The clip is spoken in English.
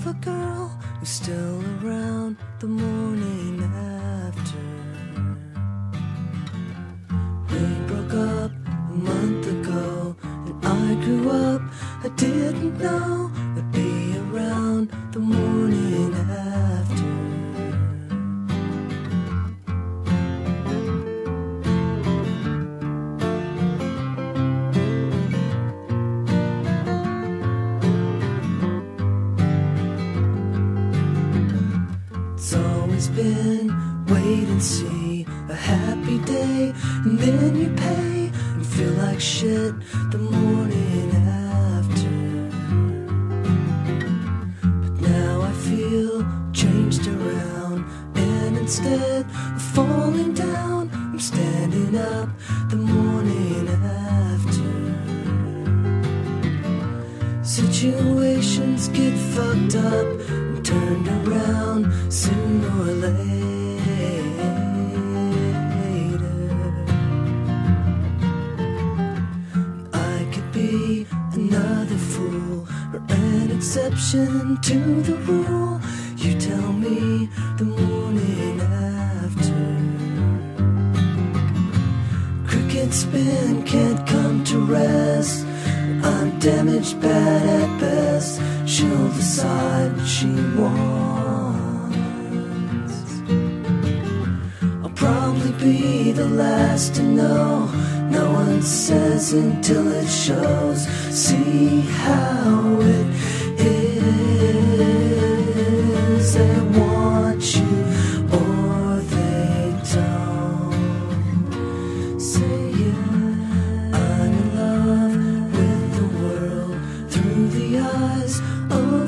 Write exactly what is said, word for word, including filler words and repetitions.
of a girl who's still around the morning after. We broke up a month ago, and I grew up. I didn't know I'd be around the morning after. It's always been wait and see, a happy day, and then you pay and feel like shit the morning after. But now I feel changed around, and instead of falling down, I'm standing up the morning after. Situations get fucked up and turned around sooner or later. I could be another fool or an exception to the rule. You tell me the morning after. Cricket spin can't come to rest. I'm damaged, bad at best. She'll decide what she wants. I'll probably be the last to know. No one says until it shows. See how it is. They want you or they don't. Say yeah. I'm in love with the world through the eyes of